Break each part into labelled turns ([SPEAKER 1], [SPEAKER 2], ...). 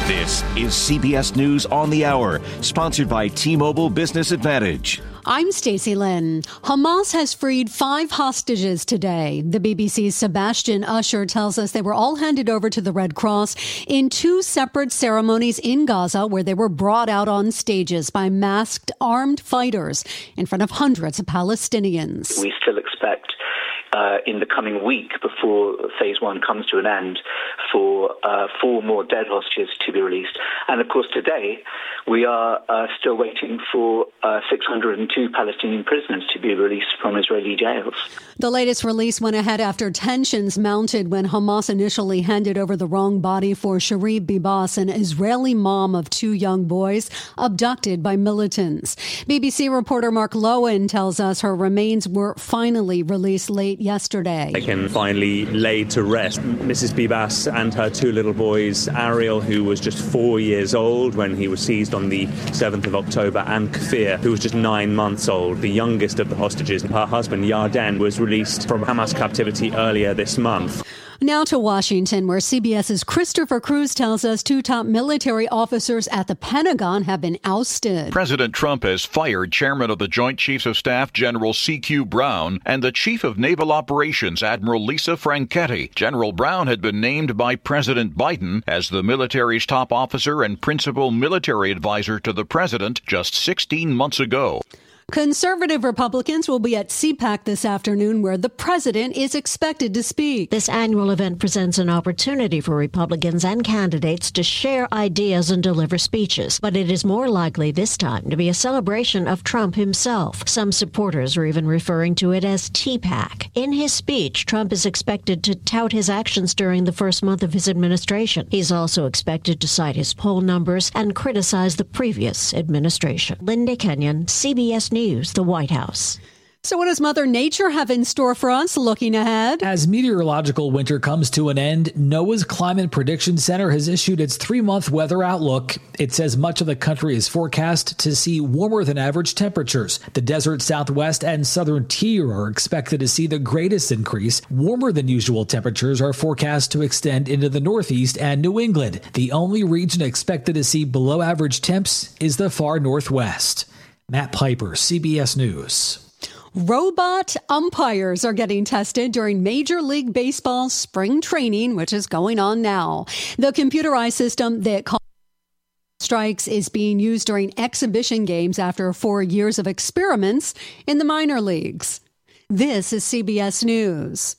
[SPEAKER 1] This is CBS News on the Hour, sponsored by T-Mobile Business Advantage.
[SPEAKER 2] I'm Stacey Lynn. Hamas has freed 5 hostages today. The BBC's Sebastian Usher tells us they were all handed over to the Red Cross in 2 separate ceremonies in Gaza, where they were brought out on stages by masked armed fighters in front of hundreds of Palestinians.
[SPEAKER 3] We still expect in the coming week, before phase 1 comes to an end, for 4 more dead hostages to be released. And of course, today we are still waiting for 602 Palestinian prisoners to be released from Israeli jails.
[SPEAKER 2] The latest release went ahead after tensions mounted when Hamas initially handed over the wrong body for Sheree Bibas, an Israeli mom of 2 young boys abducted by militants. BBC reporter Mark Lowen tells us her remains were finally released late yesterday.
[SPEAKER 4] They can finally lay to rest Mrs. Bibas and her 2 little boys, Ariel, who was just 4 years old when he was seized on the 7th of October, and Kfir, who was just 9 months old, the youngest of the hostages. Her husband, Yarden, was released from Hamas captivity earlier this month.
[SPEAKER 2] Now to Washington, where CBS's Christopher Cruz tells us 2 top military officers at the Pentagon have been ousted.
[SPEAKER 5] President Trump has fired Chairman of the Joint Chiefs of Staff General C.Q. Brown and the Chief of Naval Operations Admiral Lisa Franchetti. General Brown had been named by President Biden as the military's top officer and principal military advisor to the president just 16 months ago.
[SPEAKER 2] Conservative Republicans will be at CPAC this afternoon, where the president is expected to speak.
[SPEAKER 6] This annual event presents an opportunity for Republicans and candidates to share ideas and deliver speeches. But it is more likely this time to be a celebration of Trump himself. Some supporters are even referring to it as TPAC. In his speech, Trump is expected to tout his actions during the first month of his administration. He's also expected to cite his poll numbers and criticize the previous administration. Linda Kenyon, CBS News. The White House.
[SPEAKER 2] So what does Mother Nature have in store for us looking ahead?
[SPEAKER 7] As meteorological winter comes to an end, NOAA's Climate Prediction Center has issued its 3-month weather outlook. It says much of the country is forecast to see warmer than average temperatures. The desert southwest and southern tier are expected to see the greatest increase. Warmer than usual temperatures are forecast to extend into the northeast and New England. The only region expected to see below average temps is the far northwest. Matt Piper, CBS News.
[SPEAKER 2] Robot umpires are getting tested during Major League Baseball spring training, which is going on now. The computerized system that calls strikes is being used during exhibition games after 4 years of experiments in the minor leagues. This is CBS News.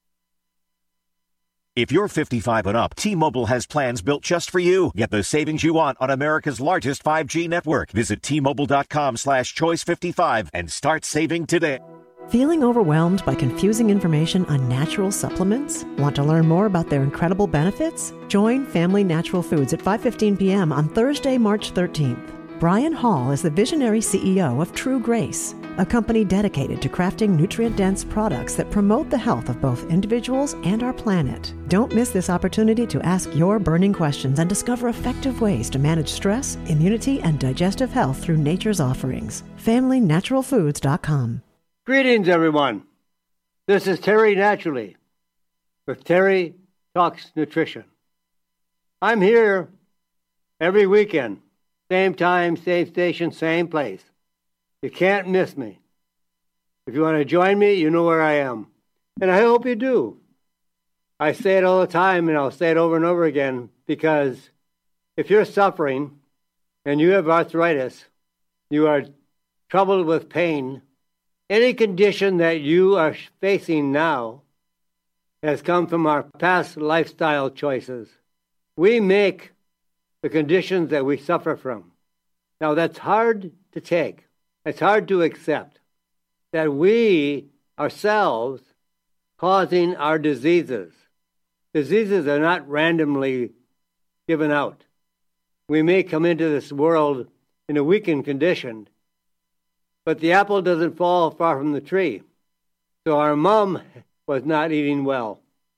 [SPEAKER 1] If you're 55 and up, T-Mobile has plans built just for you. Get the savings you want on America's largest 5G network. Visit T-Mobile.com/choice55 and start saving today.
[SPEAKER 8] Feeling overwhelmed by confusing information on natural supplements? Want to learn more about their incredible benefits? Join Family Natural Foods at 5:15 p.m. on Thursday, March 13th. Brian Hall is the visionary CEO of True Grace, a company dedicated to crafting nutrient-dense products that promote the health of both individuals and our planet. Don't miss this opportunity to ask your burning questions and discover effective ways to manage stress, immunity, and digestive health through nature's offerings. FamilyNaturalFoods.com.
[SPEAKER 9] Greetings, everyone. This is Terry Naturally with Terry Talks Nutrition. I'm here every weekend. Same time, same station, same place. You can't miss me. If you want to join me, you know where I am. And I hope you do. I say it all the time, and I'll say it over and over again, because if you're suffering and you have arthritis, you are troubled with pain, any condition that you are facing now has come from our past lifestyle choices. We make the conditions that we suffer from. Now, that's hard to take. It's hard to accept that we ourselves causing our diseases. Diseases are not randomly given out. We may come into this world in a weakened condition, but the apple doesn't fall far from the tree. So our mom was not eating well,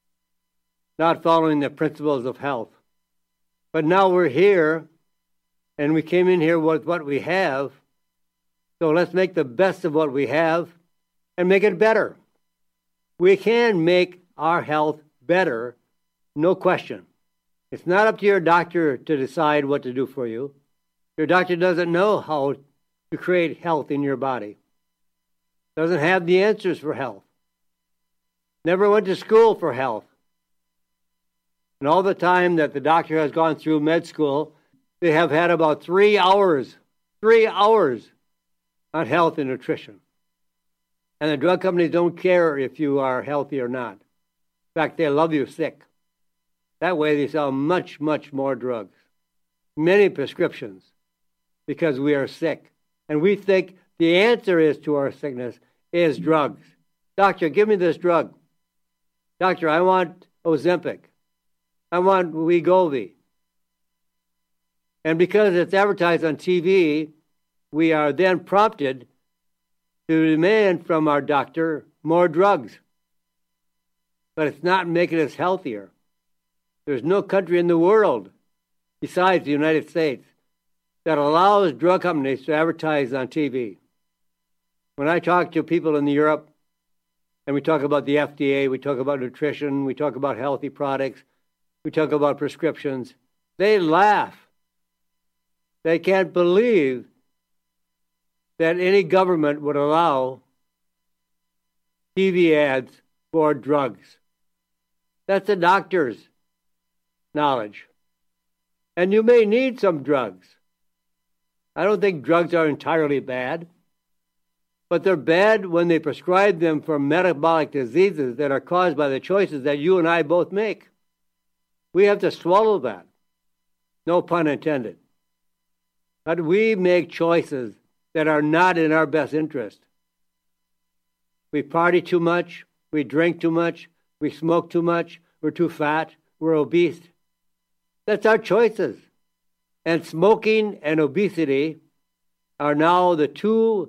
[SPEAKER 9] not following the principles of health. But now we're here, and we came in here with what we have. So let's make the best of what we have and make it better. We can make our health better, no question. It's not up to your doctor to decide what to do for you. Your doctor doesn't know how to create health in your body. Doesn't have the answers for health. Never went to school for health. And all the time that the doctor has gone through med school, they have had about 3 hours on health and nutrition. And the drug companies don't care if you are healthy or not. In fact, they love you sick. That way they sell much, much more drugs. Many prescriptions because we are sick. And we think the answer is to our sickness is drugs. Doctor, give me this drug. Doctor, I want Ozempic. I want Wegovy. And because it's advertised on TV, we are then prompted to demand from our doctor more drugs. But it's not making us healthier. There's no country in the world besides the United States that allows drug companies to advertise on TV. When I talk to people in Europe, and we talk about the FDA, we talk about nutrition, we talk about healthy products, we talk about prescriptions, they laugh. They can't believe that any government would allow TV ads for drugs. That's a doctor's knowledge. And you may need some drugs. I don't think drugs are entirely bad, but they're bad when they prescribe them for metabolic diseases that are caused by the choices that you and I both make. We have to swallow that. No pun intended. But we make choices that are not in our best interest. We party too much, we drink too much, we smoke too much, we're too fat, we're obese. That's our choices. And smoking and obesity are now the two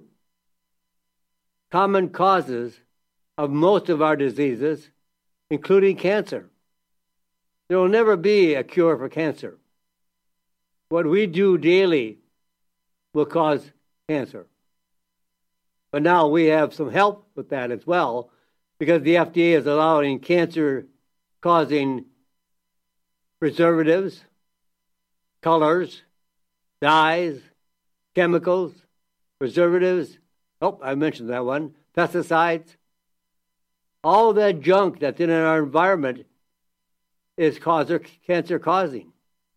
[SPEAKER 9] common causes of most of our diseases, including cancer. There will never be a cure for cancer. What we do daily will cause cancer. But now we have some help with that as well, because the FDA is allowing cancer-causing preservatives, colors, dyes, chemicals, preservatives, I mentioned that one, pesticides. All that junk that's in our environment is cancer-causing.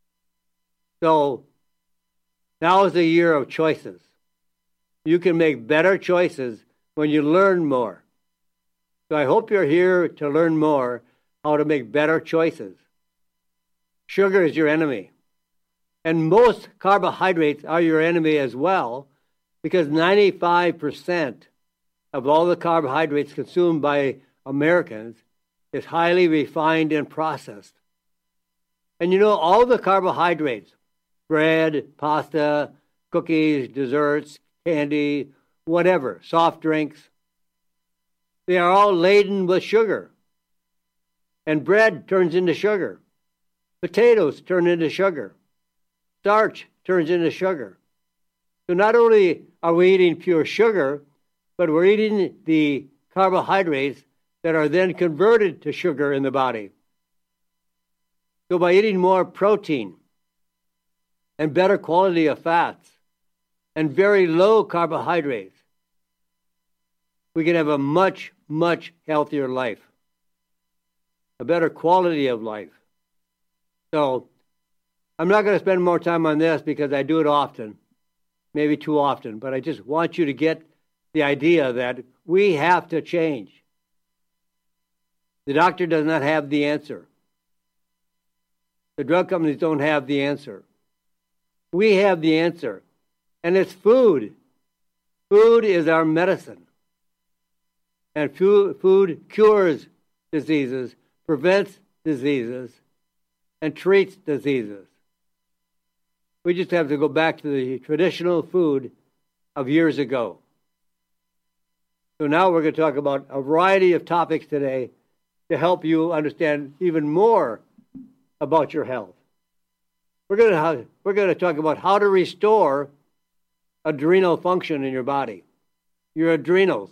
[SPEAKER 9] So now is the year of choices. You can make better choices when you learn more. So I hope you're here to learn more how to make better choices. Sugar is your enemy. And most carbohydrates are your enemy as well, because 95% of all the carbohydrates consumed by Americans is highly refined and processed. And you know, all the carbohydrates, bread, pasta, cookies, desserts, candy, whatever, soft drinks, they are all laden with sugar. And bread turns into sugar. Potatoes turn into sugar. Starch turns into sugar. So not only are we eating pure sugar, but we're eating the carbohydrates that are then converted to sugar in the body. So by eating more protein and better quality of fats and very low carbohydrates, we can have a much, much healthier life, a better quality of life. So I'm not going to spend more time on this because I do it often, maybe too often, but I just want you to get the idea that we have to change. The doctor does not have the answer. The drug companies don't have the answer. We have the answer, and it's food. Food is our medicine. And food cures diseases, prevents diseases, and treats diseases. We just have to go back to the traditional food of years ago. So now we're going to talk about a variety of topics today to help you understand even more about your health. We're going to talk about how to restore adrenal function in your body. Your adrenals,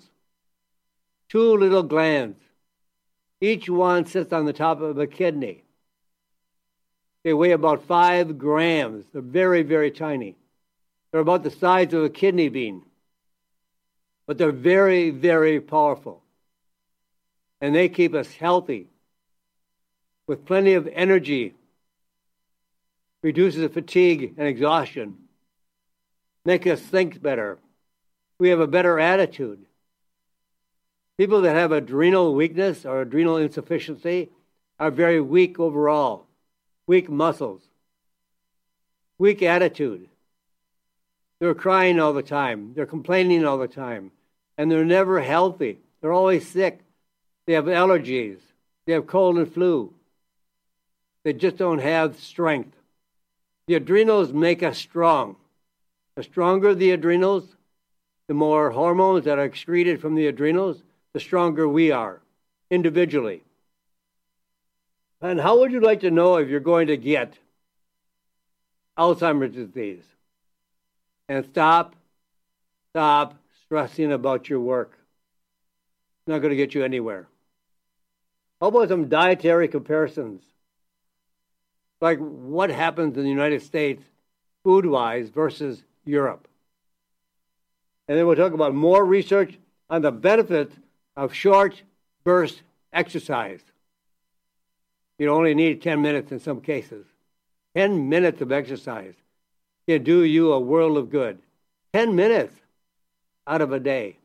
[SPEAKER 9] 2 little glands. Each one sits on the top of a kidney. They weigh about 5 grams. They're very, very tiny. They're about the size of a kidney bean. But they're very, very powerful. And they keep us healthy with plenty of energy, reduces fatigue and exhaustion, make us think better. We have a better attitude. People that have adrenal weakness or adrenal insufficiency are very weak overall, weak muscles, weak attitude. They're crying all the time. They're complaining all the time. And they're never healthy. They're always sick. They have allergies. They have cold and flu. They just don't have strength. The adrenals make us strong. The stronger the adrenals, the more hormones that are excreted from the adrenals, the stronger we are individually. And how would you like to know if you're going to get Alzheimer's disease? And stop stressing about your work. It's not going to get you anywhere. How about some dietary comparisons? Like what happens in the United States food-wise versus Europe. And then we'll talk about more research on the benefits of short burst exercise. You only need 10 minutes in some cases. 10 minutes of exercise can do you a world of good. 10 minutes out of a day.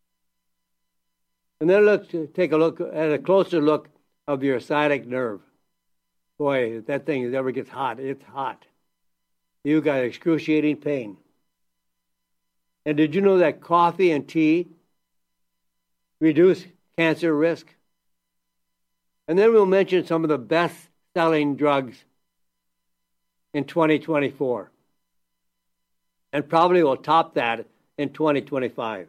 [SPEAKER 9] And then let's take a look at a closer look of your sciatic nerve. Boy, if that thing ever gets hot, it's hot. You got excruciating pain. And did you know that coffee and tea reduce cancer risk? And then we'll mention some of the best-selling drugs in 2024. And probably will top that in 2025.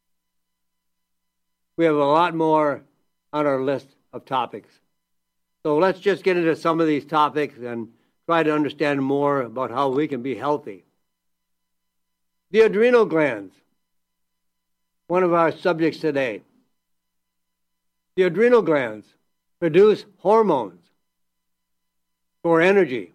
[SPEAKER 9] We have a lot more on our list of topics. So let's just get into some of these topics and try to understand more about how we can be healthy. The adrenal glands, one of our subjects today. The adrenal glands produce hormones for energy,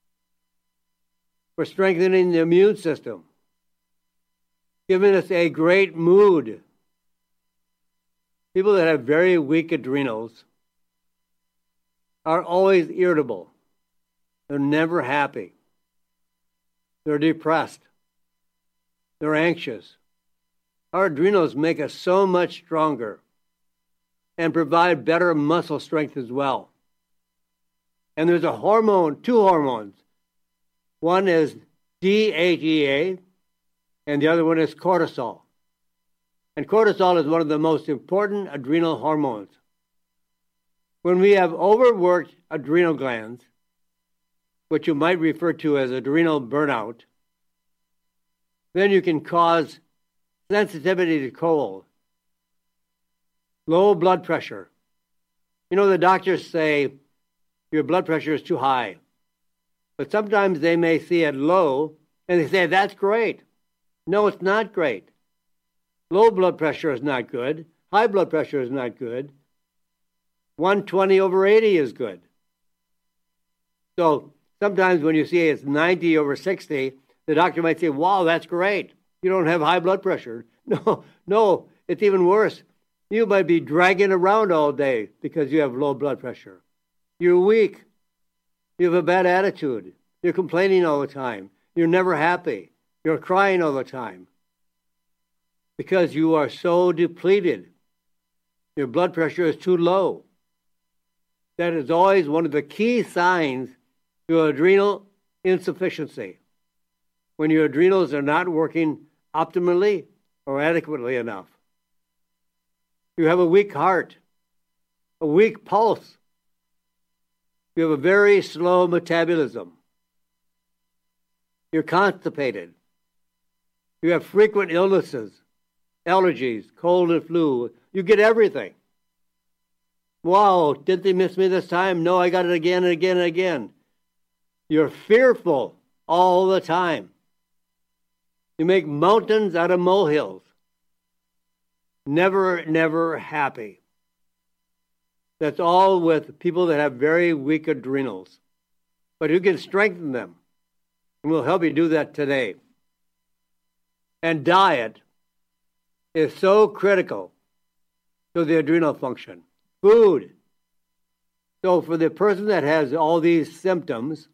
[SPEAKER 9] for strengthening the immune system, giving us a great mood. People that have very weak adrenals are always irritable. They're never happy. They're depressed. They're anxious. Our adrenals make us so much stronger and provide better muscle strength as well. And there's a hormone, 2 hormones. One is DHEA, and the other one is cortisol. And cortisol is one of the most important adrenal hormones. When we have overworked adrenal glands, which you might refer to as adrenal burnout, then you can cause sensitivity to cold, low blood pressure. You know, the doctors say your blood pressure is too high. But sometimes they may see it low, and they say, that's great. No, it's not great. Low blood pressure is not good. High blood pressure is not good. 120/80 is good. So sometimes when you see it's 90/60, the doctor might say, wow, that's great. You don't have high blood pressure. No, it's even worse. You might be dragging around all day because you have low blood pressure. You're weak. You have a bad attitude. You're complaining all the time. You're never happy. You're crying all the time because you are so depleted. Your blood pressure is too low. That is always one of the key signs to adrenal insufficiency. When your adrenals are not working optimally or adequately enough. You have a weak heart, a weak pulse. You have a very slow metabolism. You're constipated. You have frequent illnesses, allergies, cold and flu. You get everything. Wow, did they miss me this time? No, I got it again and again and again. You're fearful all the time. You make mountains out of molehills. Never happy. That's all with people that have very weak adrenals. but you can strengthen them. And we'll help you do that today. And diet is so critical to the adrenal function. Food. So for the person that has all these symptoms,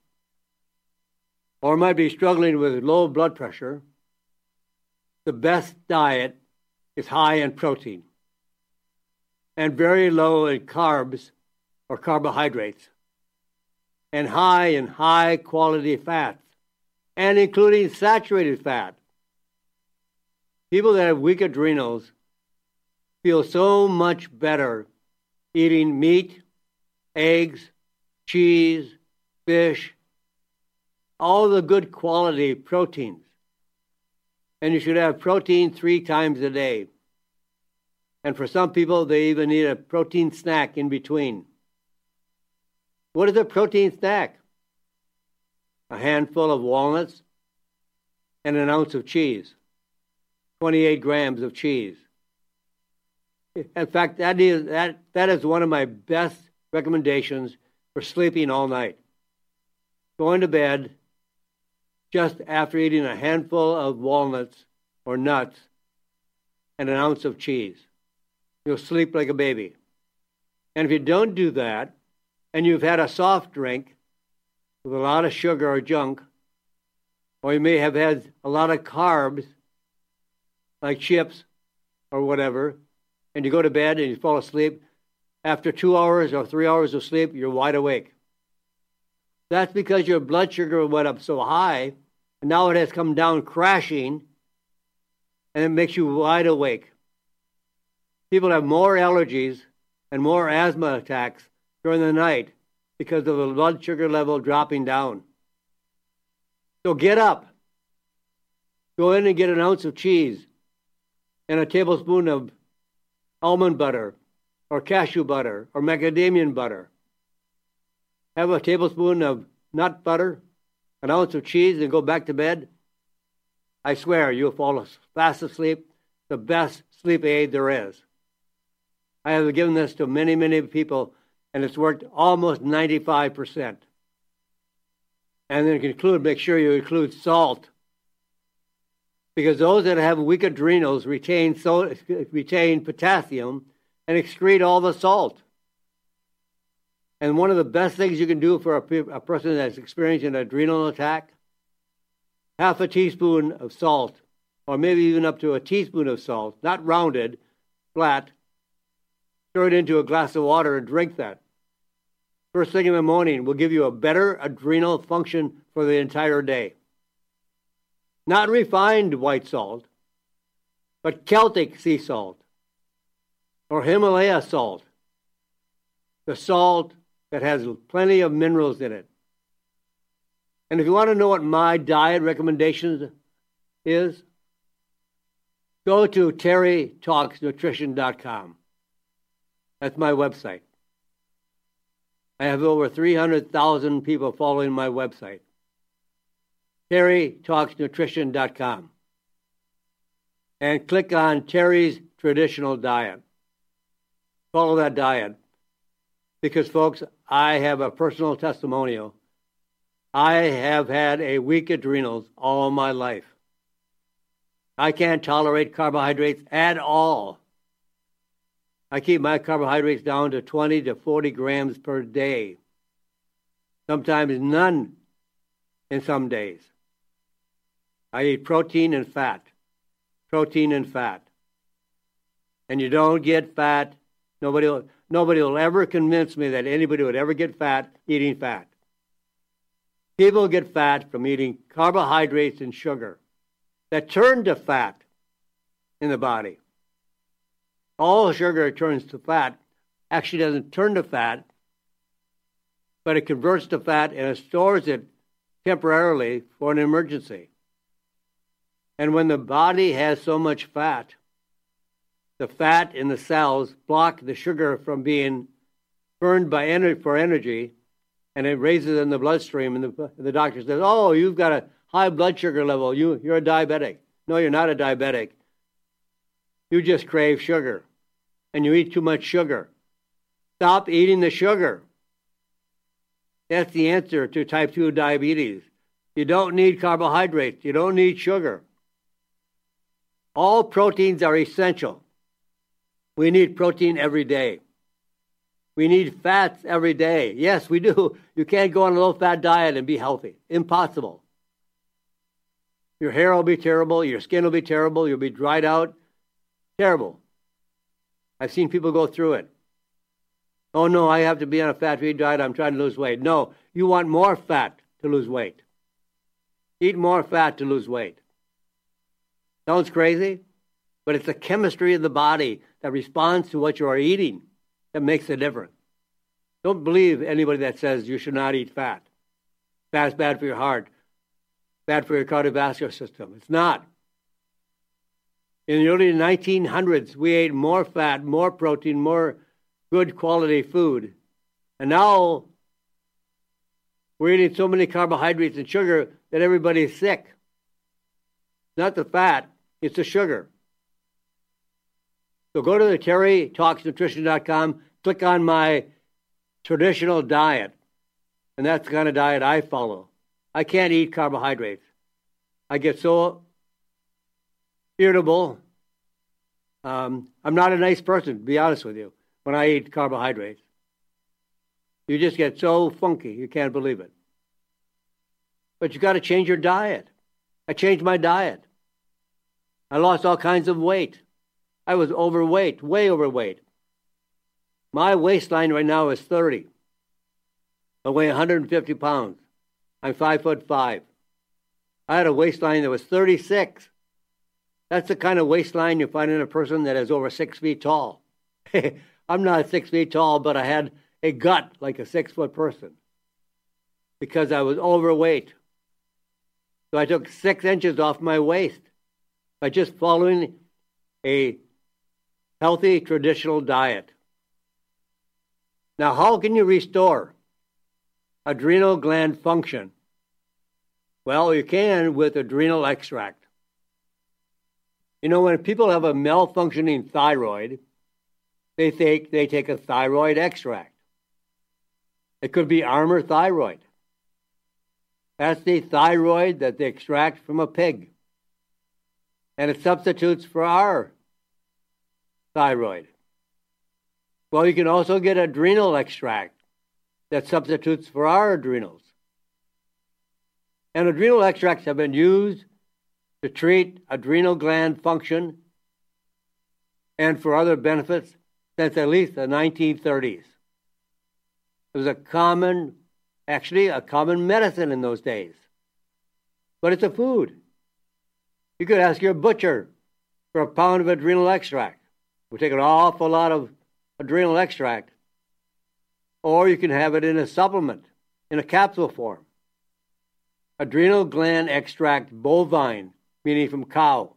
[SPEAKER 9] or might be struggling with low blood pressure, the best diet is high in protein and very low in carbs or carbohydrates, and high in high-quality fats, and including saturated fat. People that have weak adrenals feel so much better eating meat, eggs, cheese, fish, all the good quality proteins. And you should have protein 3 times a day. And for some people, they even need a protein snack in between. What is a protein snack? A handful of walnuts and an ounce of cheese, 28 grams of cheese. In fact, that is one of my best recommendations for sleeping all night. Going to bed just after eating a handful of walnuts or nuts and an ounce of cheese. You'll sleep like a baby. And if you don't do that, and you've had a soft drink with a lot of sugar or junk, or you may have had a lot of carbs, like chips or whatever, and you go to bed and you fall asleep, after 2 hours or 3 hours of sleep, you're wide awake. That's because your blood sugar went up so high, and now it has come down crashing, and it makes you wide awake. People have more allergies and more asthma attacks during the night because of the blood sugar level dropping down. So get up. Go in and get an ounce of cheese and a tablespoon of almond butter or cashew butter or macadamia butter. Have a tablespoon of nut butter, an ounce of cheese, and go back to bed. I swear you'll fall fast asleep, the best sleep aid there is. I have given this to many, many people, and it's worked almost 95%. And then make sure you include salt, because those that have weak adrenals retain potassium and excrete all the salt. And one of the best things you can do for a person that's experiencing an adrenal attack, half a teaspoon of salt, or maybe even up to a teaspoon of salt, not rounded, flat, stir it into a glass of water and drink that. First thing in the morning will give you a better adrenal function for the entire day. Not refined white salt, but Celtic sea salt or Himalaya salt. The salt that has plenty of minerals in it. And if you want to know what my diet recommendations is, go to terrytalksnutrition.com. That's my website. I have over 300,000 people following my website. terrytalksnutrition.com. And click on Terry's Traditional Diet. Follow that diet. Because, folks, I have a personal testimonial. I have had a weak adrenals all my life. I can't tolerate carbohydrates at all. I keep my carbohydrates down to 20 to 40 grams per day. Sometimes none in some days. I eat protein and fat. Protein and fat. And you don't get fat. Nobody will ever convince me that anybody would ever get fat eating fat. People get fat from eating carbohydrates and sugar that turn to fat in the body. All sugar turns to fat. Actually doesn't turn to fat, but it converts to fat and it stores it temporarily for an emergency. And when the body has so much fat, the fat in the cells block the sugar from being burned for energy, and it raises in the bloodstream, and the doctor says, oh, you've got a high blood sugar level. You're a diabetic. No, you're not a diabetic. You just crave sugar, and you eat too much sugar. Stop eating the sugar. That's the answer to type 2 diabetes. You don't need carbohydrates. You don't need sugar. All proteins are essential. We need protein every day. We need fats every day. Yes, we do. You can't go on a low-fat diet and be healthy. Impossible. Your hair will be terrible. Your skin will be terrible. You'll be dried out. Terrible. I've seen people go through it. Oh, no, I have to be on a fat-free diet. I'm trying to lose weight. No, you want more fat to lose weight. Eat more fat to lose weight. Sounds crazy, but it's the chemistry of the body that responds to what you are eating that makes the difference. Don't believe anybody that says you should not eat fat. Fat's bad for your heart, bad for your cardiovascular system. It's not. In the early 1900s, we ate more fat, more protein, more good quality food. And now we're eating so many carbohydrates and sugar that everybody's sick. Not the fat, it's the sugar. So go to the TerryTalksNutrition.com, click on my traditional diet, and that's the kind of diet I follow. I can't eat carbohydrates. I get so irritable. I'm not a nice person, to be honest with you, when I eat carbohydrates. You just get so funky, you can't believe it. But you got to change your diet. I changed my diet. I lost all kinds of weight. I was overweight, way overweight. My waistline right now is 30. I weigh 150 pounds. I'm 5'5". I had a waistline that was 36. That's the kind of waistline you find in a person that is over 6 feet tall. I'm not 6 feet tall, but I had a gut like a 6-foot person because I was overweight. So I took 6 inches off my waist by just following a healthy, traditional diet. Now, how can you restore adrenal gland function? Well, you can with adrenal extract. You know, when people have a malfunctioning thyroid, they take a thyroid extract. It could be Armour thyroid. That's the thyroid that they extract from a pig. And it substitutes for our thyroid. Well, you can also get adrenal extract that substitutes for our adrenals. And adrenal extracts have been used to treat adrenal gland function and for other benefits since at least the 1930s. It was a common medicine in those days. But it's a food. You could ask your butcher for a pound of adrenal extract. We take an awful lot of adrenal extract. Or you can have it in a supplement, in a capsule form. Adrenal gland extract bovine, meaning from cow,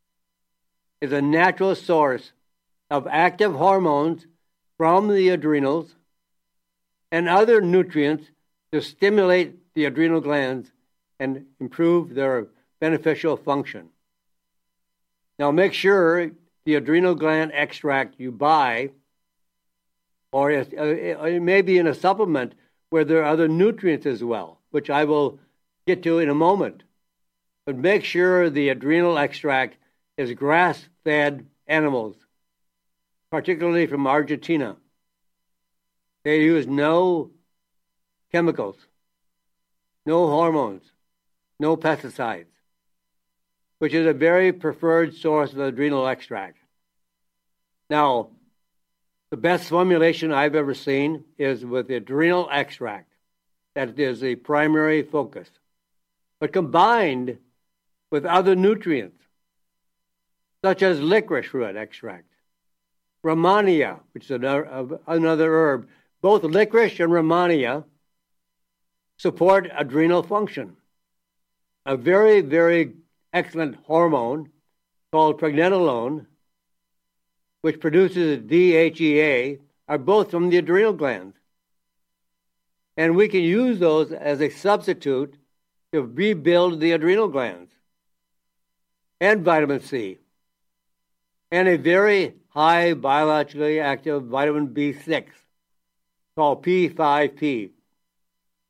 [SPEAKER 9] is a natural source of active hormones from the adrenals and other nutrients to stimulate the adrenal glands and improve their beneficial function. Now make sure the adrenal gland extract you buy, or it may be in a supplement where there are other nutrients as well, which I will get to in a moment. But make sure the adrenal extract is grass-fed animals, particularly from Argentina. They use no chemicals, no hormones, no pesticides, which is a very preferred source of adrenal extract. Now, the best formulation I've ever seen is with the adrenal extract. That is the primary focus. But combined with other nutrients, such as licorice root extract, Rehmannia, which is another herb. Both licorice and Rehmannia support adrenal function. A very, very excellent hormone called pregnenolone, which produces DHEA, are both from the adrenal glands. And we can use those as a substitute to rebuild the adrenal glands. And vitamin C. And a very high biologically active vitamin B6 called P5P.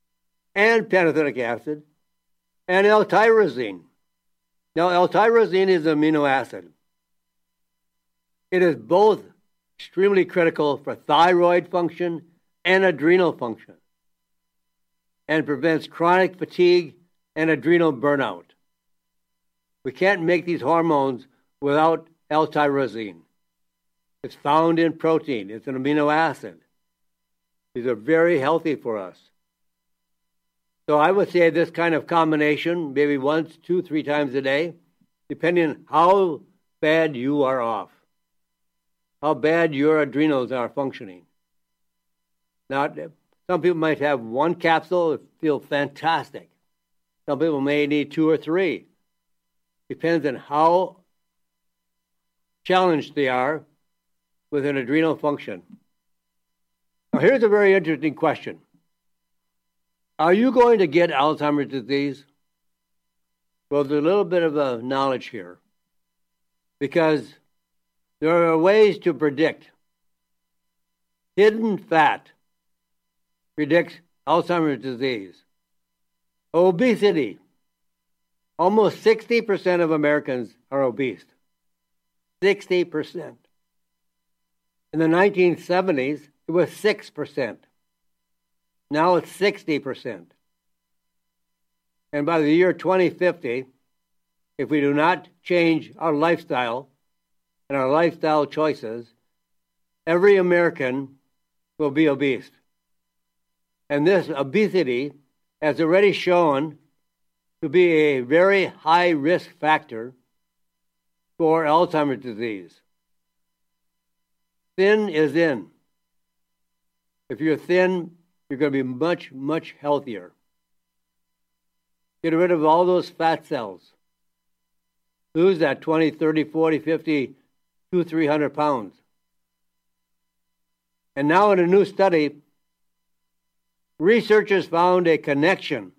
[SPEAKER 9] and pantothenic acid, and L-tyrosine. Now, L-tyrosine is an amino acid. It is both extremely critical for thyroid function and adrenal function, and prevents chronic fatigue and adrenal burnout. We can't make these hormones without L-tyrosine. It's found in protein. It's an amino acid. These are very healthy for us. So I would say this kind of combination, maybe once, 2, 3 times a day, depending on how bad you are off, how bad your adrenals are functioning. Now, some people might have 1 capsule and feel fantastic. Some people may need 2 or 3. Depends on how challenged they are with an adrenal function. Now, here's a very interesting question. Are you going to get Alzheimer's disease? Well, there's a little bit of a knowledge here, because there are ways to predict. Hidden fat predicts Alzheimer's disease. Obesity. Almost 60% of Americans are obese. 60%. In the 1970s, it was 6%. Now it's 60%. And by the year 2050, if we do not change our lifestyle and our lifestyle choices, every American will be obese. And this obesity has already shown to be a very high risk factor for Alzheimer's disease. Thin is in. If you're thin, you're going to be much, much healthier. Get rid of all those fat cells. Lose that 20, 30, 40, 50, 200, 300 pounds. And now in a new study, researchers found a connection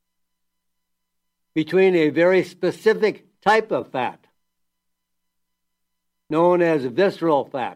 [SPEAKER 9] between a very specific type of fat, known as visceral fat,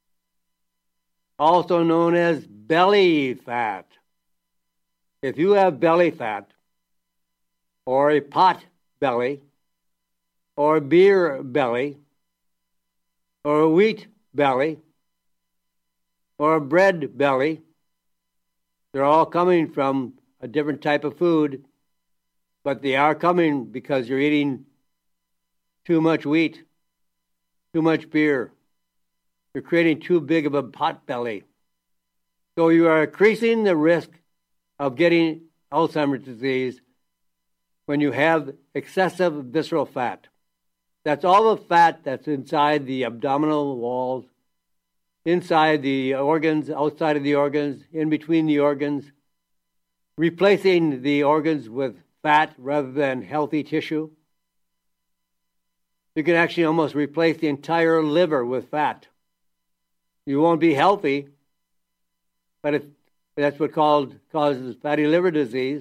[SPEAKER 9] also known as belly fat. If you have belly fat, or a pot belly, or a beer belly, or a wheat belly, or a bread belly, they're all coming from a different type of food, but they are coming because you're eating too much wheat, too much beer. You're creating too big of a pot belly. So you are increasing the risk of getting Alzheimer's disease when you have excessive visceral fat. That's all the fat that's inside the abdominal walls, inside the organs, outside of the organs, in between the organs, replacing the organs with fat rather than healthy tissue. You can actually almost replace the entire liver with fat. You won't be healthy, but that's what causes fatty liver disease.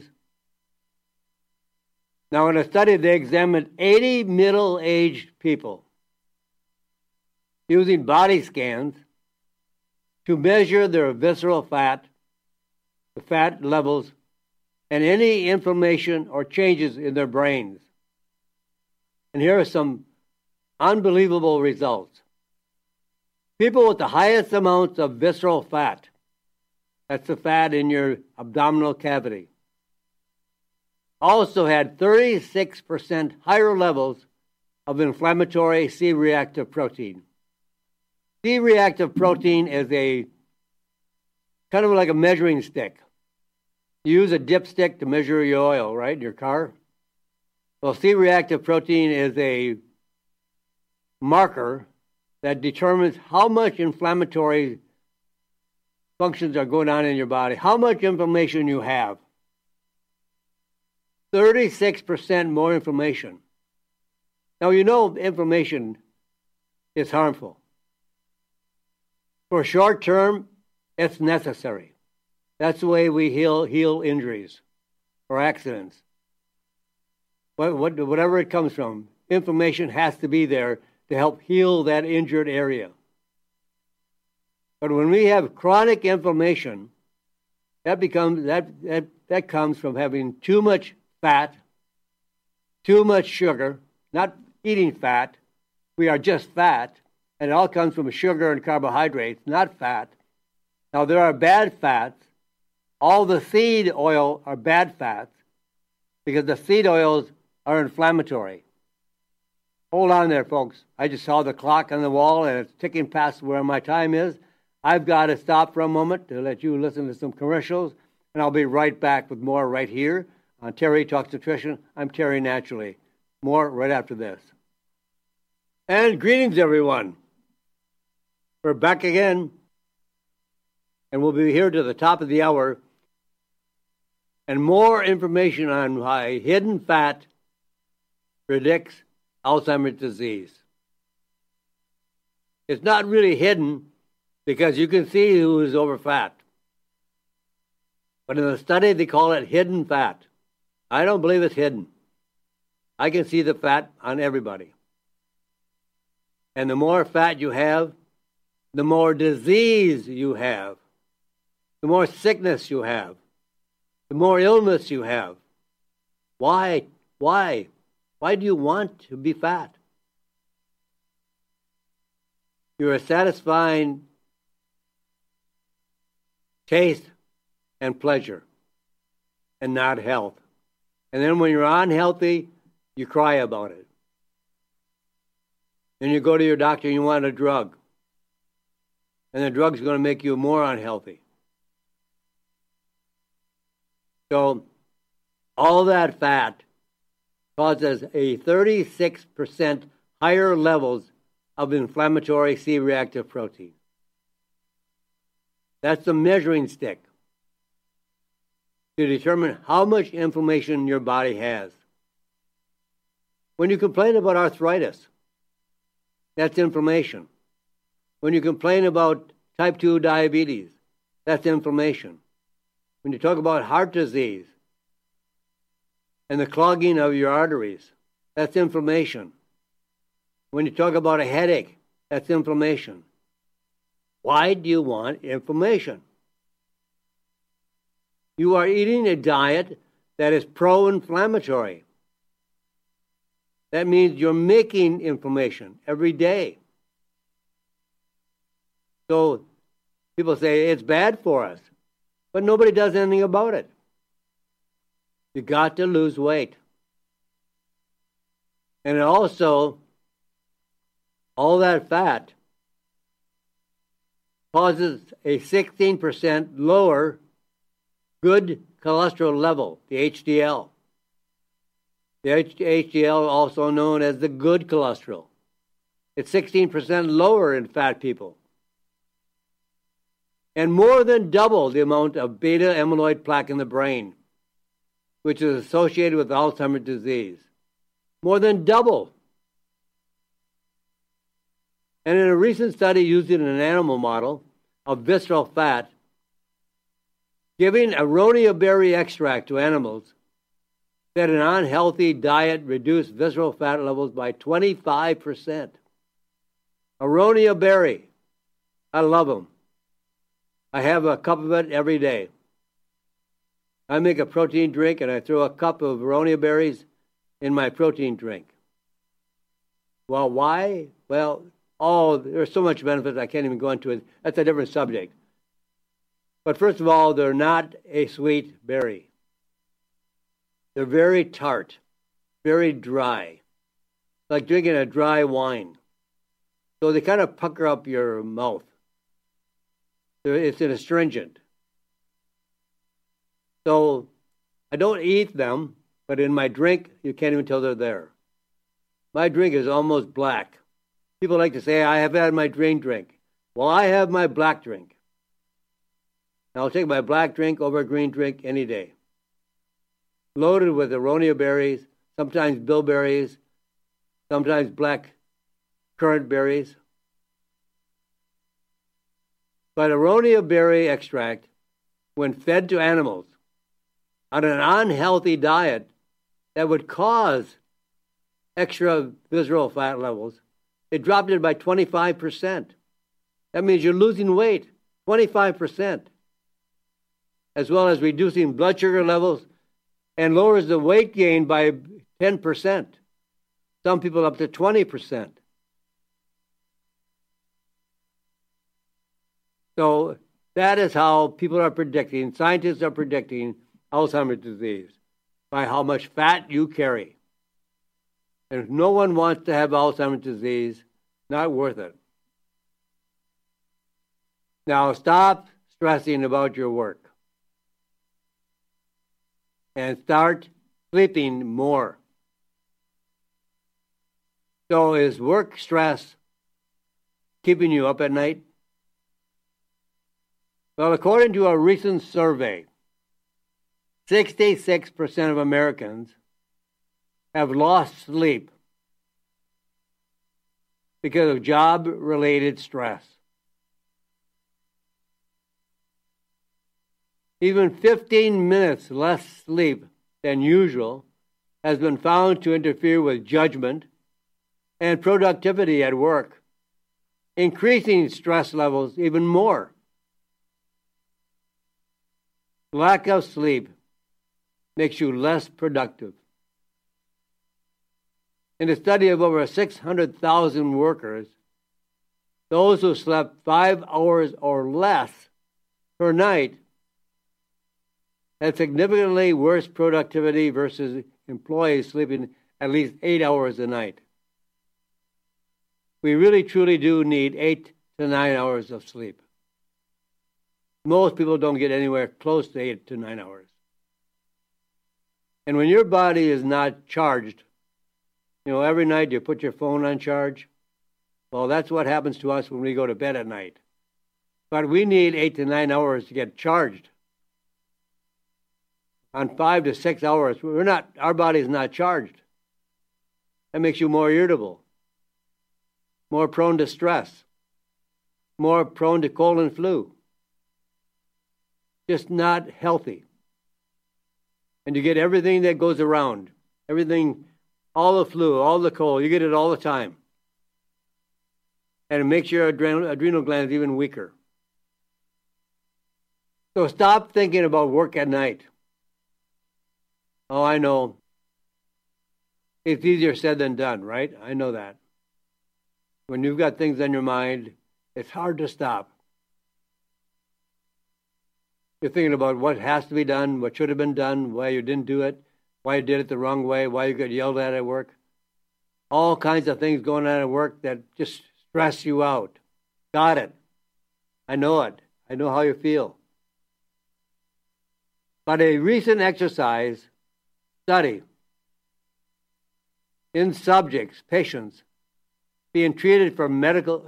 [SPEAKER 9] Now, in a study, they examined 80 middle-aged people using body scans to measure their visceral fat, the fat levels, and any inflammation or changes in their brains. And here are some unbelievable results. People with the highest amounts of visceral fat, that's the fat in your abdominal cavity, also had 36% higher levels of inflammatory C-reactive protein. C-reactive protein is a kind of like a measuring stick. You use a dipstick to measure your oil, right, in your car? Well, C-reactive protein is a marker that determines how much inflammatory functions are going on in your body, how much inflammation you have. 36% more inflammation. Now, you know inflammation is harmful. For short term, it's necessary. That's the way we heal injuries or accidents. Whatever it comes from, inflammation has to be there to help heal that injured area. But when we have chronic inflammation, that that comes from having too much fat, too much sugar, not eating fat. We are just fat, and it all comes from sugar and carbohydrates, not fat. Now, there are bad fats. All the seed oil are bad fats because the seed oils are inflammatory. Hold on there, folks. I just saw the clock on the wall, and it's ticking past where my time is. I've got to stop for a moment to let you listen to some commercials, and I'll be right back with more right here on Terry Talks Nutrition. I'm Terry Naturally. More right after this. And greetings, everyone. We're back again, and we'll be here to the top of the hour. And more information on why hidden fat predicts Alzheimer's disease. It's not really hidden because you can see who is over fat. But in the study, they call it hidden fat. I don't believe it's hidden. I can see the fat on everybody. And the more fat you have, the more disease you have, the more sickness you have, the more illness you have. Why? Why do you want to be fat? You're satisfying taste and pleasure and not health. And then when you're unhealthy, you cry about it. Then you go to your doctor and you want a drug. And the drug's going to make you more unhealthy. So all that fat causes a 36% higher levels of inflammatory C-reactive protein. That's the measuring stick to determine how much inflammation your body has. When you complain about arthritis, that's inflammation. When you complain about type 2 diabetes, that's inflammation. When you talk about heart disease and the clogging of your arteries, that's inflammation. When you talk about a headache, that's inflammation. Why do you want inflammation? You are eating a diet that is pro-inflammatory. That means you're making inflammation every day. So people say it's bad for us, but nobody does anything about it. You got to lose weight. And also, all that fat causes a 16% lower good cholesterol level, the HDL. The HDL, also known as the good cholesterol. It's 16% lower in fat people. And more than double the amount of beta amyloid plaque in the brain, which is associated with Alzheimer's disease. More than double. And in a recent study using an animal model of visceral fat, giving aronia berry extract to animals that an unhealthy diet reduced visceral fat levels by 25%. Aronia berry. I love them. I have a cup of it every day. I make a protein drink and I throw a cup of aronia berries in my protein drink. Well, why? Well, there's so much benefits I can't even go into it. That's a different subject. But first of all, they're not a sweet berry. They're very tart, very dry, like drinking a dry wine. So they kind of pucker up your mouth. It's an astringent. So I don't eat them, but in my drink, you can't even tell they're there. My drink is almost black. People like to say, I have had my green drink. Well, I have my black drink. And I'll take my black drink over a green drink any day. Loaded with aronia berries, sometimes bilberries, sometimes black currant berries. But aronia berry extract, when fed to animals on an unhealthy diet that would cause extra visceral fat levels, it dropped it by 25%. That means you're losing weight, 25%. as well as reducing blood sugar levels, and lowers the weight gain by 10%. Some people up to 20%. So that is how people are predicting, scientists are predicting Alzheimer's disease, by how much fat you carry. And if no one wants to have Alzheimer's disease, not worth it. Now stop stressing about your work and start sleeping more. So is work stress keeping you up at night? Well, according to a recent survey, 66% of Americans have lost sleep because of job-related stress. Even 15 minutes less sleep than usual has been found to interfere with judgment and productivity at work, increasing stress levels even more. Lack of sleep makes you less productive. In a study of over 600,000 workers, those who slept 5 hours or less per night had significantly worse productivity versus employees sleeping at least 8 hours a night. We really truly do need 8 to 9 hours of sleep. Most people don't get anywhere close to 8 to 9 hours. And when your body is not charged, every night you put your phone on charge. Well, that's what happens to us when we go to bed at night. But we need 8 to 9 hours to get charged. On 5 to 6 hours, our body is not charged. That makes you more irritable, more prone to stress, more prone to cold and flu. Just not healthy. And you get everything that goes around, everything, all the flu, all the cold, you get it all the time. And it makes your adrenal glands even weaker. So stop thinking about work at night. Oh, I know. It's easier said than done, right? I know that. When you've got things on your mind, it's hard to stop. You're thinking about what has to be done, what should have been done, why you didn't do it, why you did it the wrong way, why you got yelled at work. All kinds of things going on at work that just stress you out. Got it. I know it. I know how you feel. But a recent exercise study in subjects, patients, being treated for mental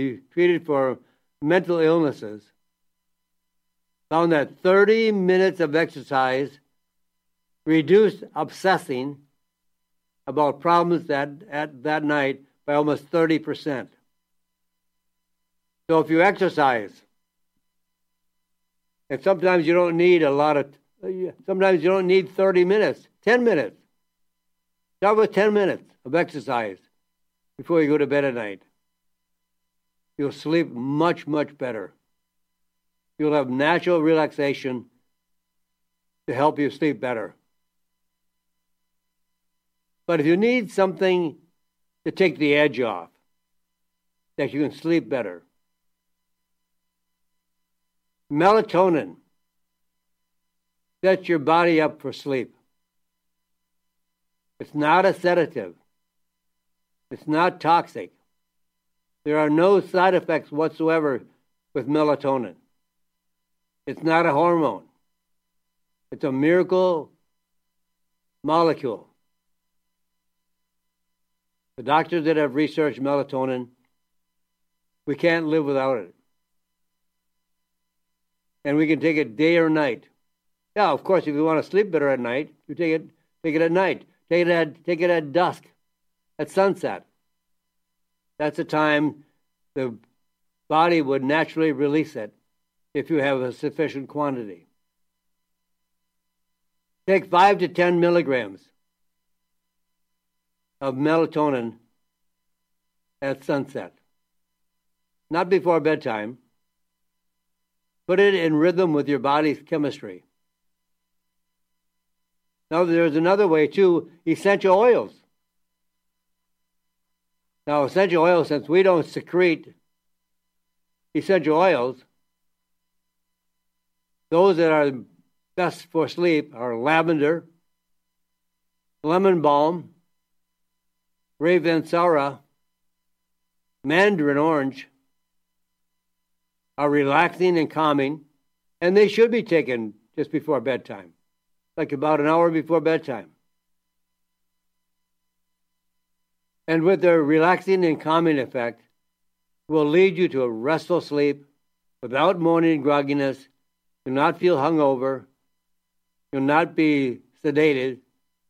[SPEAKER 9] illnesses, found that 30 minutes of exercise reduced obsessing about problems that night by almost 30%. So if you exercise, and sometimes you don't need sometimes you don't need 30 minutes, 10 minutes. Start with 10 minutes of exercise before you go to bed at night. You'll sleep much, much better. You'll have natural relaxation to help you sleep better. But if you need something to take the edge off, that you can sleep better, melatonin sets your body up for sleep. It's not a sedative. It's not toxic. There are no side effects whatsoever with melatonin. It's not a hormone. It's a miracle molecule. The doctors that have researched melatonin, we can't live without it. And we can take it day or night. Yeah, of course, if you want to sleep better at night, you take it at night. Take it at dusk, at sunset. That's the time the body would naturally release it if you have a sufficient quantity. Take 5 to 10 milligrams of melatonin at sunset. Not before bedtime. Put it in rhythm with your body's chemistry. Now, there's another way, too, essential oils. Now, essential oils, since we don't secrete essential oils, those that are best for sleep are lavender, lemon balm, Ravensara, mandarin orange, are relaxing and calming, and they should be taken just before bedtime, like about an hour before bedtime. And with their relaxing and calming effect, will lead you to a restful sleep without morning grogginess. You'll not feel hungover. You'll not be sedated.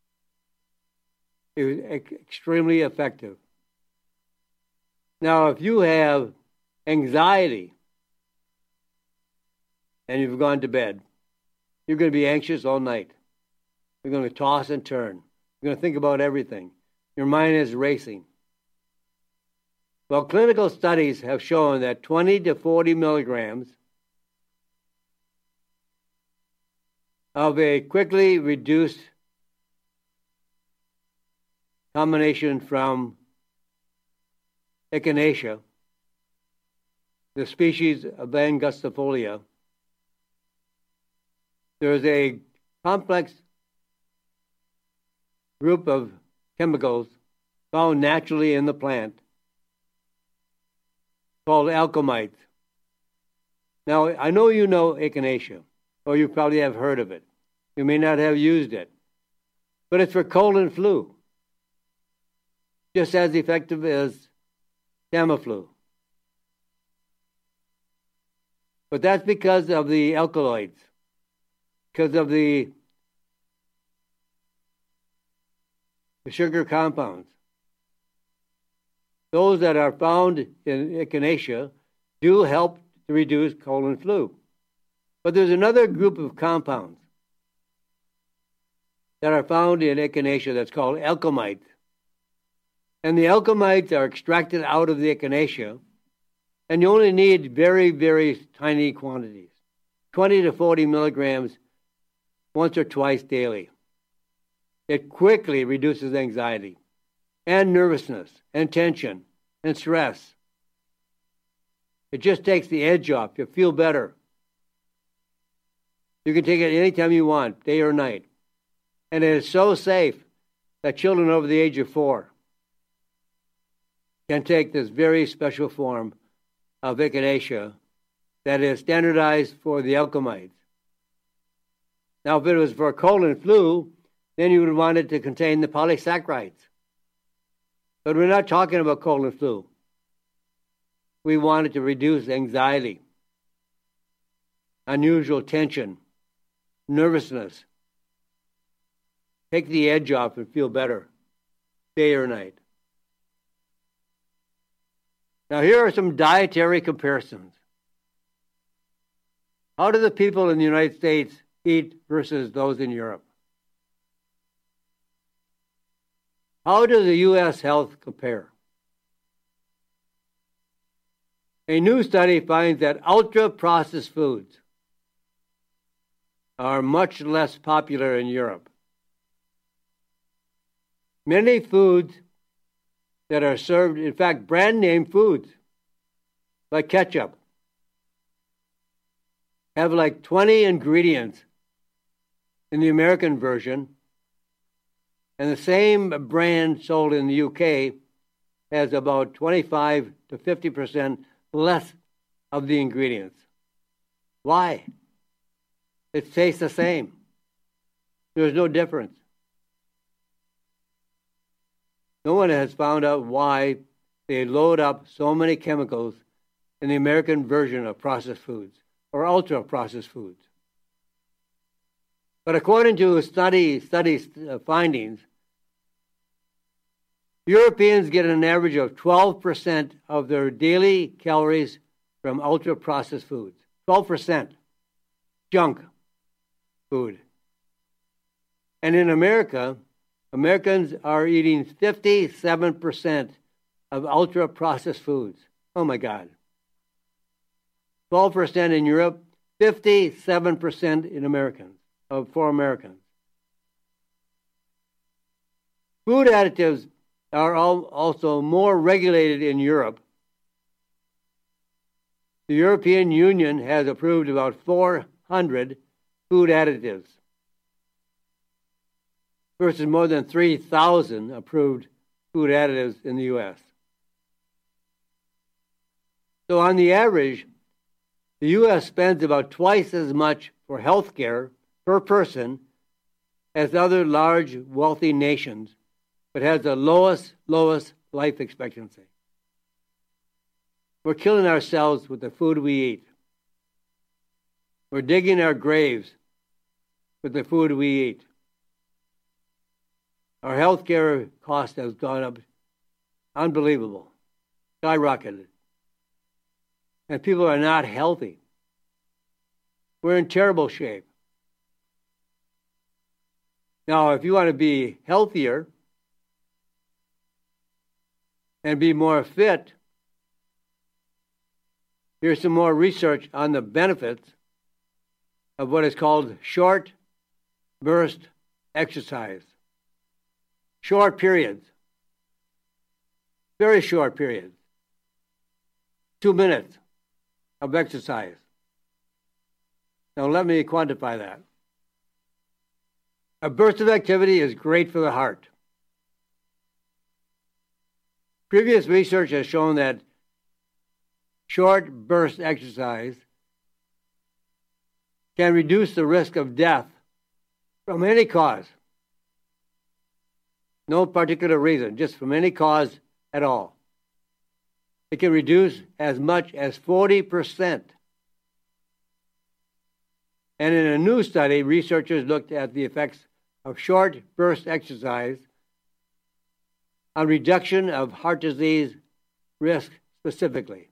[SPEAKER 9] It's extremely effective. Now, if you have anxiety and you've gone to bed, you're going to be anxious all night. You're going to toss and turn. You're going to think about everything. Your mind is racing. Well, clinical studies have shown that 20 to 40 milligrams of a quickly reduced combination from Echinacea, the species of Angustifolia, there is a complex group of chemicals found naturally in the plant called alkaloids. Now, I know you know Echinacea, or you probably have heard of it. You may not have used it. But it's for cold and flu, just as effective as Tamiflu. But that's because of the alkaloids, because of the sugar compounds. Those that are found in Echinacea do help to reduce cold and flu. But there's another group of compounds that are found in Echinacea that's called alkaloids. And the alkaloids are extracted out of the Echinacea, and you only need very, very tiny quantities, 20 to 40 milligrams once or twice daily. It quickly reduces anxiety and nervousness and tension and stress. It just takes the edge off. You feel better. You can take it anytime you want, day or night. And it is so safe that children over the age of 4 can take this very special form of Echinacea that is standardized for the alkaloids. Now, if it was for cold and flu, then you would want it to contain the polysaccharides. But we're not talking about cold and flu. We want it to reduce anxiety, unusual tension, nervousness. Take the edge off and feel better, day or night. Now, here are some dietary comparisons. How do the people in the United States eat versus those in Europe? How does the U.S. health compare? A new study finds that ultra-processed foods are much less popular in Europe. Many foods that are served, in fact, brand-name foods, like ketchup, have like 20 ingredients in the American version, and the same brand sold in the UK has about 25 to 50% less of the ingredients. Why? It tastes the same. There's no difference. No one has found out why they load up so many chemicals in the American version of processed foods or ultra-processed foods. But according to study findings, Europeans get an average of 12% of their daily calories from ultra-processed foods. 12%. Junk food. And in America, Americans are eating 57% of ultra-processed foods. Oh, my God. 12% in Europe, 57% for Americans. Food additives are also more regulated in Europe. The European Union has approved about 400 food additives versus more than 3,000 approved food additives in the U.S. So on the average, the U.S. spends about twice as much for health care per person as other large, wealthy nations, but has the lowest life expectancy. We're killing ourselves with the food we eat. We're digging our graves with the food we eat. Our health care cost has gone up unbelievable, skyrocketed. And people are not healthy. We're in terrible shape. Now, if you want to be healthier and be more fit, here's some more research on the benefits of what is called short burst exercise. Short periods. Very short periods. 2 minutes of exercise. Now let me quantify that. A burst of activity is great for the heart. Previous research has shown that short burst exercise can reduce the risk of death from any cause. No particular reason, just from any cause at all. It can reduce as much as 40%. And in a new study, researchers looked at the effects of short burst exercise on reduction of heart disease risk specifically.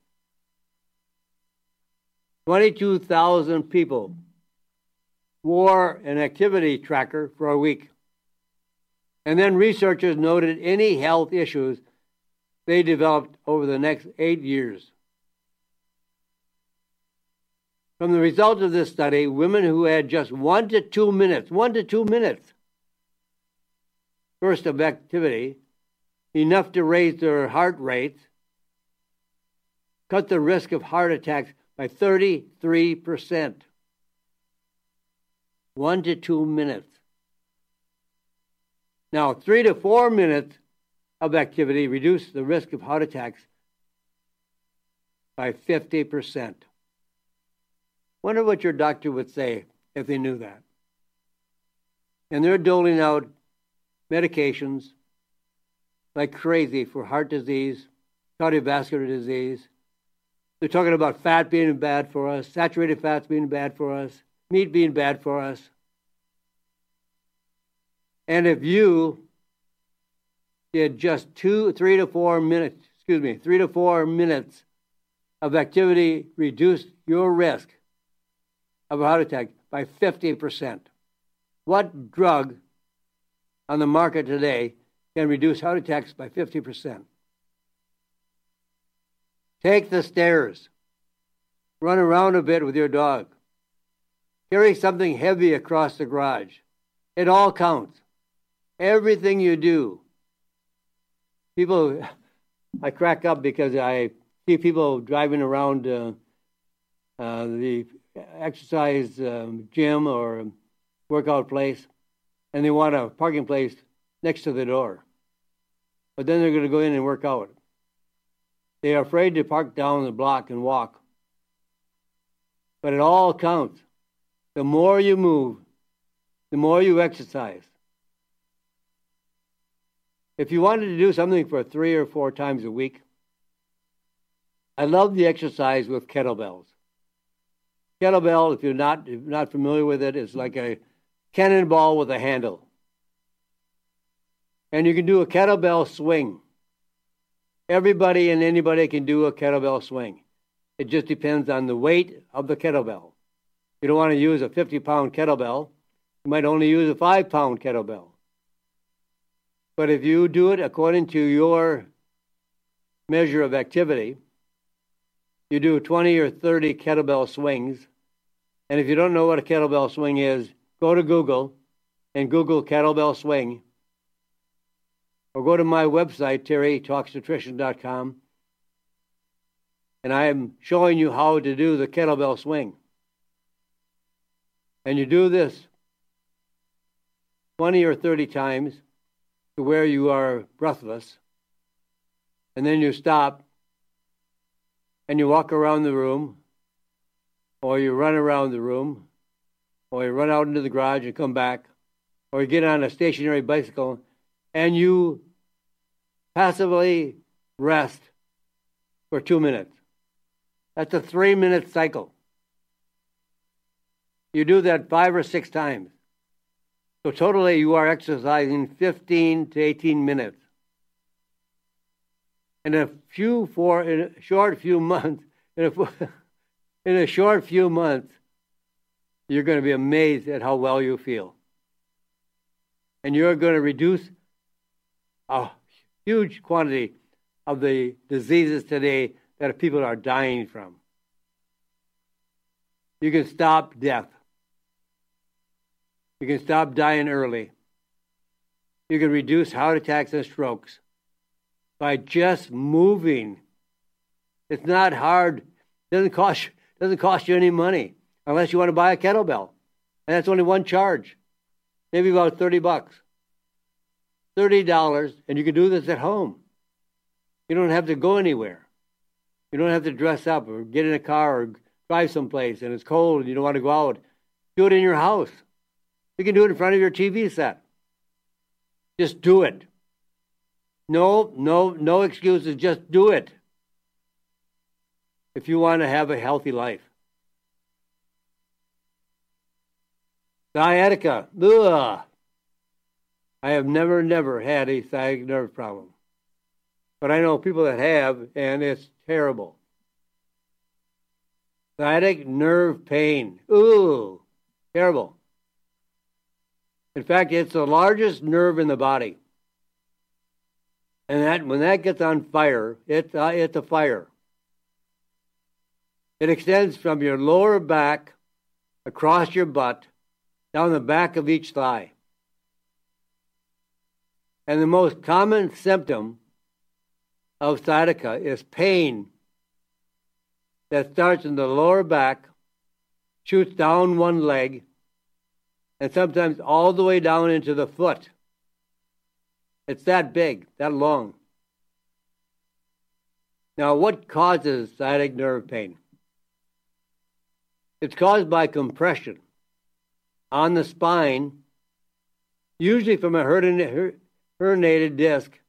[SPEAKER 9] 22,000 people wore an activity tracker for a week. And then researchers noted any health issues they developed over the next 8 years. From the results of this study, women who had just 1 to 2 minutes burst of activity, enough to raise their heart rates, cut the risk of heart attacks by 33%. 1 to 2 minutes. Now, 3 to 4 minutes of activity reduce the risk of heart attacks by 50%. Wonder what your doctor would say if they knew that. And they're doling out medications like crazy for heart disease, cardiovascular disease. They're talking about fat being bad for us, saturated fats being bad for us, meat being bad for us. And if you did just 3 to 4 minutes of activity, reduce your risk of a heart attack by 50%. What drug on the market today can reduce heart attacks by 50%? Take the stairs. Run around a bit with your dog. Carry something heavy across the garage. It all counts. Everything you do. I crack up because I see people driving around the exercise gym or workout place, and they want a parking place next to the door. But then they're going to go in and work out. They are afraid to park down the block and walk. But it all counts. The more you move, the more you exercise. If you wanted to do something for 3 or 4 times a week, I love the exercise with kettlebells. Kettlebell, if you're not familiar with it, is like a cannonball with a handle. And you can do a kettlebell swing. Everybody and anybody can do a kettlebell swing. It just depends on the weight of the kettlebell. You don't want to use a 50-pound kettlebell. You might only use a 5-pound kettlebell. But if you do it according to your measure of activity, you do 20 or 30 kettlebell swings, And if you don't know what a kettlebell swing is, go to Google and Google kettlebell swing. Or go to my website, terrytalksnutrition.com, and I am showing you how to do the kettlebell swing. And you do this 20 or 30 times to where you are breathless, and then you stop, and you walk around the room, or you run around the room, or you run out into the garage and come back, or you get on a stationary bicycle, and you passively rest for 2 minutes. That's a 3-minute cycle. You do that 5 or 6 times. So totally you are exercising 15 to 18 minutes. In a short few months, you're going to be amazed at how well you feel. And you're going to reduce a huge quantity of the diseases today that people are dying from. You can stop death. You can stop dying early. You can reduce heart attacks and strokes by just moving. It's not hard. It doesn't cost you any money unless you want to buy a kettlebell. And that's only one charge. Maybe about $30. $30, and you can do this at home. You don't have to go anywhere. You don't have to dress up or get in a car or drive someplace and it's cold and you don't want to go out. Do it in your house. You can do it in front of your TV set. Just do it. No excuses. Just do it. If you want to have a healthy life. Sciatica. Ugh. I have never had a sciatic nerve problem. But I know people that have, and it's terrible. Sciatic nerve pain. Ooh, terrible. In fact, it's the largest nerve in the body. And when that gets on fire, it's a fire. It extends from your lower back, across your butt, down the back of each thigh. And the most common symptom of sciatica is pain that starts in the lower back, shoots down one leg, and sometimes all the way down into the foot. It's that big, that long. Now, what causes sciatic nerve pain? It's caused by compression on the spine, usually from a herniated disc.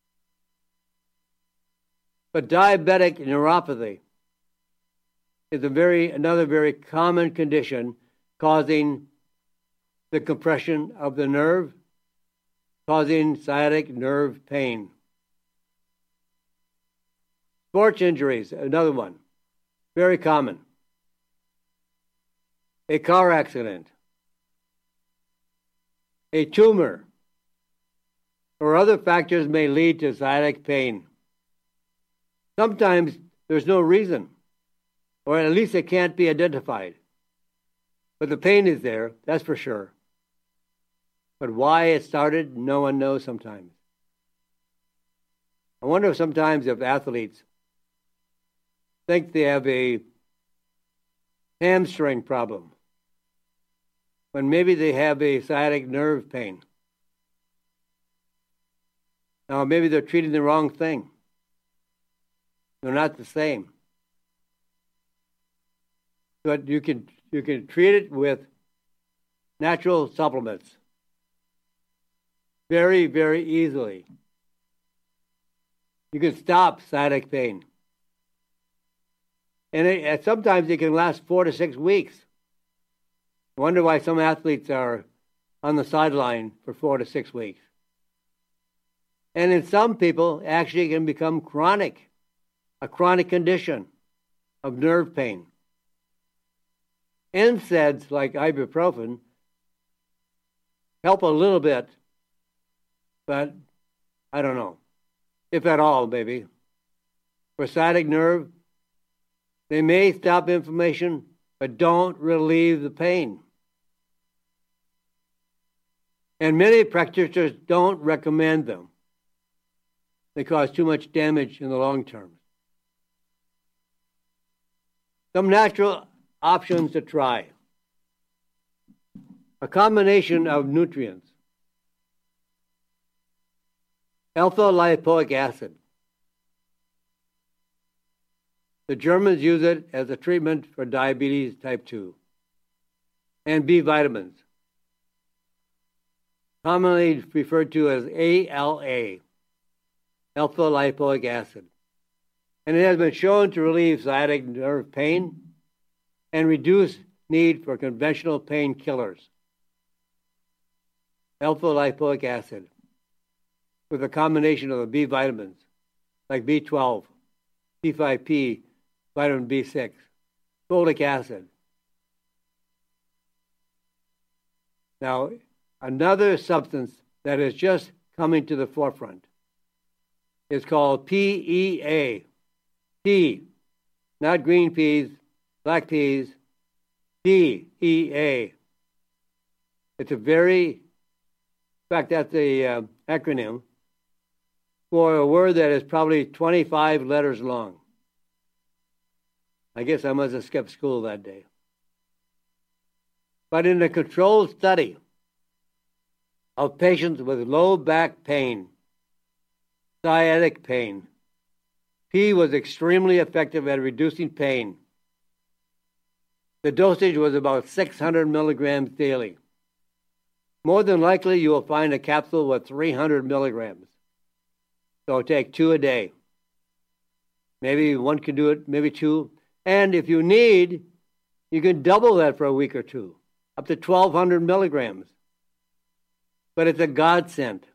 [SPEAKER 9] But diabetic neuropathy is another very common condition causing the compression of the nerve, causing sciatic nerve pain. Sports injuries, another one, very common. A car accident, a tumor, or other factors may lead to sciatic pain. Sometimes there's no reason, or at least it can't be identified. But the pain is there, that's for sure. But why it started, no one knows sometimes. I wonder sometimes if athletes think they have a hamstring problem when maybe they have a sciatic nerve pain. Now, maybe they're treating the wrong thing. They're not the same. But you can treat it with natural supplements very, very easily. You can stop sciatic pain. And sometimes it can last 4 to 6 weeks. I wonder why some athletes are on the sideline for 4 to 6 weeks. And in some people, actually it can become chronic, a chronic condition of nerve pain. NSAIDs like ibuprofen help a little bit, but I don't know, if at all, maybe. For sciatic nerve, they may stop inflammation, but don't relieve the pain. And many practitioners don't recommend them. They cause too much damage in the long term. Some natural options to try. A combination of nutrients. Alpha-lipoic acid. The Germans use it as a treatment for diabetes type 2. And B vitamins, commonly referred to as ALA, alpha-lipoic acid. And it has been shown to relieve sciatic nerve pain and reduce need for conventional painkillers. Alpha-lipoic acid, with a combination of the B vitamins, like B12, P5P, vitamin B6, folic acid. Now, another substance that is just coming to the forefront is called PEA. P, not green peas, black peas, PEA. It's a in fact, that's the acronym for a word that is probably 25 letters long. I guess I must have skipped school that day. But in a controlled study of patients with low back pain, sciatic pain, P was extremely effective at reducing pain. The dosage was about 600 milligrams daily. More than likely, you will find a capsule with 300 milligrams. So take 2 a day. Maybe one can do it, maybe 2. And if you need, you can double that for a week or 2, up to 1,200 milligrams. But it's a godsend.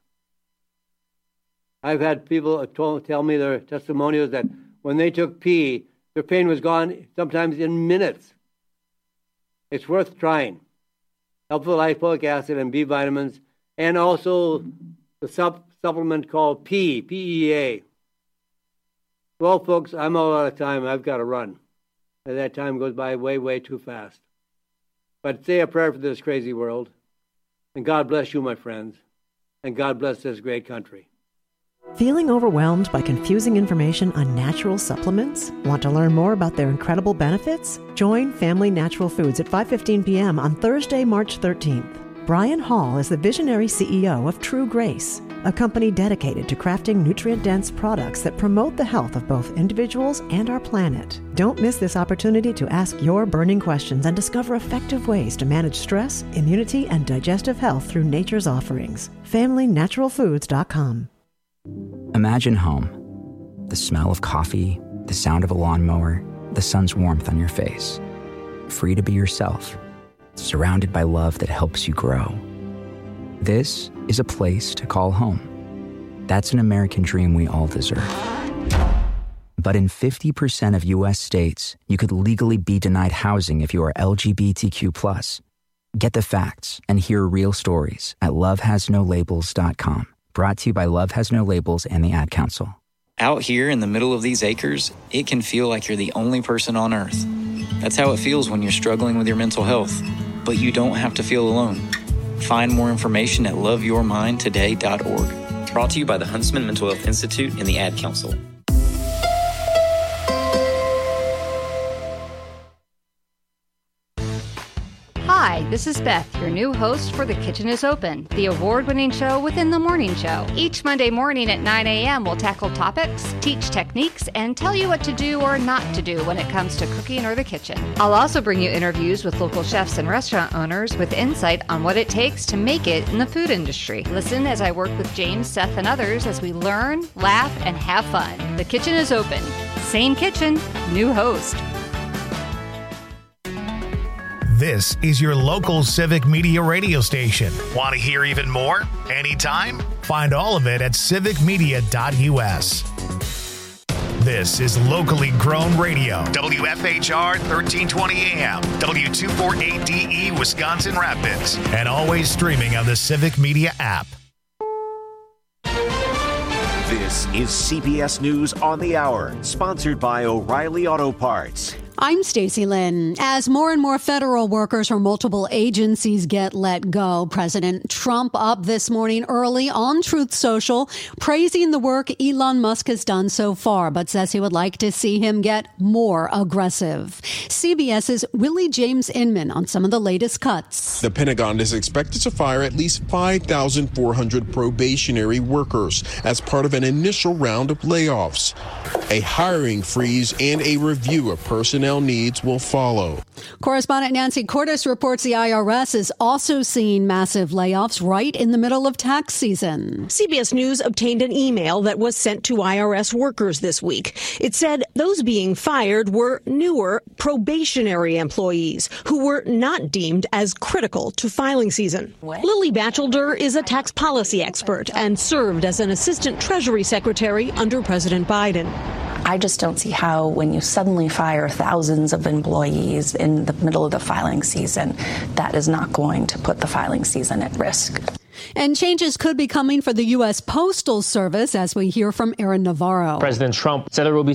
[SPEAKER 9] I've had people tell me their testimonials that when they took P, their pain was gone sometimes in minutes. It's worth trying. Alpha-lipoic acid and B vitamins, and also the supplement called PEA. Well, folks, I'm all out of time. I've got to run. And that time goes by way, way too fast. But say a prayer for this crazy world. And God bless you, my friends. And God bless this great country.
[SPEAKER 8] Feeling overwhelmed by confusing information on natural supplements? Want to learn more about their incredible benefits? Join Family Natural Foods at 5:15 p.m. on Thursday, March 13th. Brian Hall is the visionary CEO of True Grace, a company dedicated to crafting nutrient-dense products that promote the health of both individuals and our planet. Don't miss this opportunity to ask your burning questions and discover effective ways to manage stress, immunity, and digestive health through nature's offerings. FamilyNaturalFoods.com.
[SPEAKER 10] Imagine home. The smell of coffee, the sound of a lawnmower, the sun's warmth on your face. Free to be yourself. Surrounded by love that helps you grow. This is a place to call home. That's an American dream we all deserve. But in 50% of U.S. states, you could legally be denied housing if you are LGBTQ+. Get the facts and hear real stories at lovehasnolabels.com. Brought to you by Love Has No Labels and the Ad Council.
[SPEAKER 11] Out here in the middle of these acres, it can feel like you're the only person on Earth. That's how it feels when you're struggling with your mental health. But you don't have to feel alone. Find more information at loveyourmindtoday.org. Brought to you by the Huntsman Mental Health Institute and the Ad Council.
[SPEAKER 12] Hi, this is Beth, your new host for The Kitchen is Open, the award-winning show within the morning show. Each Monday morning at 9 a.m., we'll tackle topics, teach techniques, and tell you what to do or not to do when it comes to cooking or the kitchen. I'll also bring you interviews with local chefs and restaurant owners with insight on what it takes to make it in the food industry. Listen as I work with James, Seth, and others as we learn, laugh, and have fun. The Kitchen is Open. Same kitchen, new host.
[SPEAKER 13] This is your local civic media radio station. Want to hear even more? Anytime? Find all of it at civicmedia.us. This is locally grown radio. WFHR 1320 AM, W248DE Wisconsin Rapids, and always streaming on the Civic Media app.
[SPEAKER 1] This is CBS News on the Hour, sponsored by O'Reilly Auto Parts.
[SPEAKER 2] I'm Stacey Lynn. As more and more federal workers from multiple agencies get let go, President Trump up this morning early on Truth Social, praising the work Elon Musk has done so far, but says he would like to see him get more aggressive. CBS's Willie James Inman on some of the latest cuts.
[SPEAKER 14] The Pentagon is expected to fire at least 5,400 probationary workers as part of an initial round of layoffs. A hiring freeze and a review of personnel needs will follow.
[SPEAKER 2] Correspondent Nancy Cordes reports the IRS is also seeing massive layoffs right in the middle of tax season.
[SPEAKER 15] CBS News obtained an email that was sent to IRS workers this week. It said those being fired were newer probationary employees who were not deemed as critical to filing season. Lily Batchelder is a tax policy expert and served as an assistant Treasury Secretary under President Biden.
[SPEAKER 16] I just don't see how, when you suddenly fire thousands of employees in the middle of the filing season, that is not going to put the filing season at risk.
[SPEAKER 2] And changes could be coming for the U.S. Postal Service, as we hear from Aaron Navarro.
[SPEAKER 17] President Trump said there will be